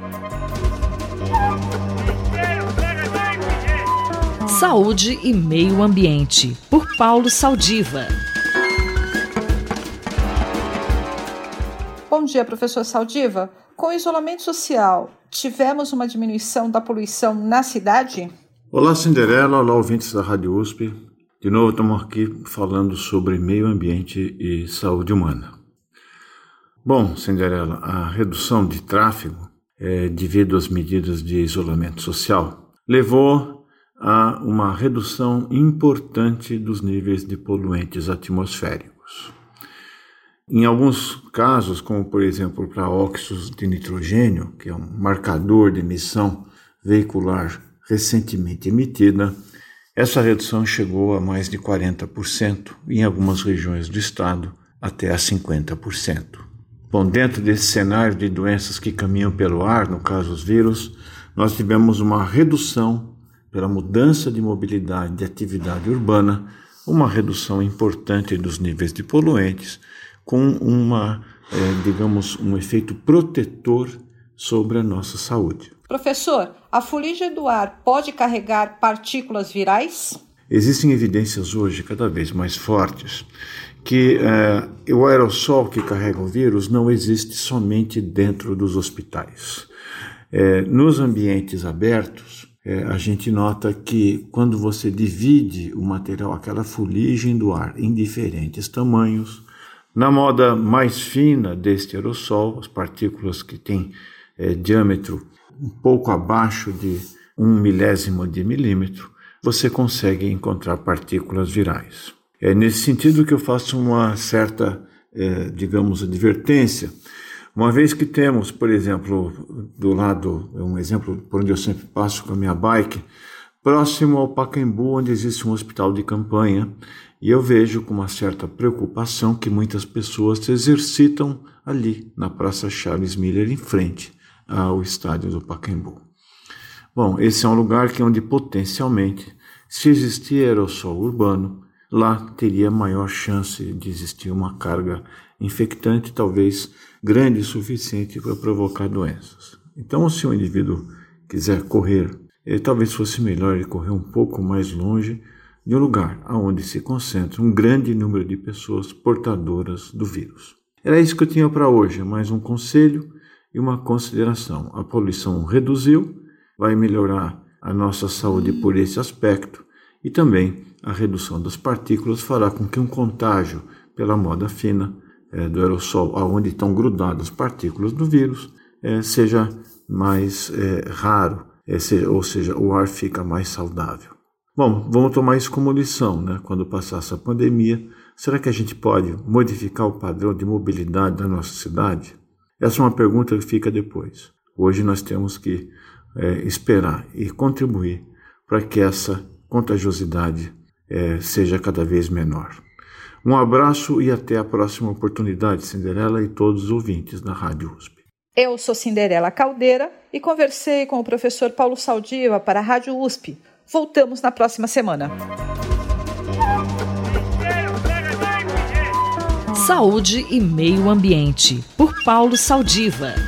Saúde e Meio Ambiente, por Paulo Saldiva. Bom dia, professor Saldiva. Com o isolamento social, tivemos uma diminuição da poluição na cidade? Olá, Cinderela. Olá, ouvintes da Rádio USP. De novo, estamos aqui falando sobre meio ambiente e saúde humana. Bom, Cinderela, a redução de tráfego, devido às medidas de isolamento social, levou a uma redução importante dos níveis de poluentes atmosféricos. Em alguns casos, como por exemplo para óxidos de nitrogênio, que é um marcador de emissão veicular recentemente emitida, essa redução chegou a mais de 40%, e em algumas regiões do estado até a 50%. Bom, dentro desse cenário de doenças que caminham pelo ar, no caso os vírus, nós tivemos uma redução pela mudança de mobilidade de atividade urbana, uma redução importante dos níveis de poluentes, com um efeito protetor sobre a nossa saúde. Professor, a fuligem do ar pode carregar partículas virais? Existem evidências hoje cada vez mais fortes que o aerossol que carrega o vírus não existe somente dentro dos hospitais. Nos ambientes abertos, a gente nota que quando você divide o material, aquela fuligem do ar, em diferentes tamanhos, na moda mais fina deste aerossol, as partículas que têm diâmetro um pouco abaixo de 1/1000 de milímetro, você consegue encontrar partículas virais. É nesse sentido que eu faço uma certa, advertência. Uma vez que temos, por exemplo, do lado, um exemplo por onde eu sempre passo com a minha bike, próximo ao Pacaembu, onde existe um hospital de campanha, e eu vejo com uma certa preocupação que muitas pessoas se exercitam ali, na Praça Charles Miller, em frente ao estádio do Pacaembu. Bom, esse é um lugar onde potencialmente, se existir aerossol urbano, lá teria maior chance de existir uma carga infectante, talvez grande o suficiente para provocar doenças. Então, se o indivíduo quiser correr, talvez fosse melhor ele correr um pouco mais longe de um lugar onde se concentra um grande número de pessoas portadoras do vírus. Era isso que eu tinha para hoje, mais um conselho e uma consideração. A poluição reduziu, vai melhorar a nossa saúde por esse aspecto, e também a redução das partículas fará com que um contágio pela moda fina do aerossol, onde estão grudadas partículas do vírus, seja mais raro, ou seja, o ar fica mais saudável. Bom, vamos tomar isso como lição, né? Quando passar essa pandemia, será que a gente pode modificar o padrão de mobilidade da nossa cidade? Essa é uma pergunta que fica depois. Hoje nós temos que esperar e contribuir para que essa contagiosidade seja cada vez menor. Um abraço e até a próxima oportunidade, Cinderela e todos os ouvintes da Rádio USP. Eu sou Cinderela Caldeira e conversei com o professor Paulo Saldiva para a Rádio USP. Voltamos na próxima semana. Saúde e Meio Ambiente, por Paulo Saldiva.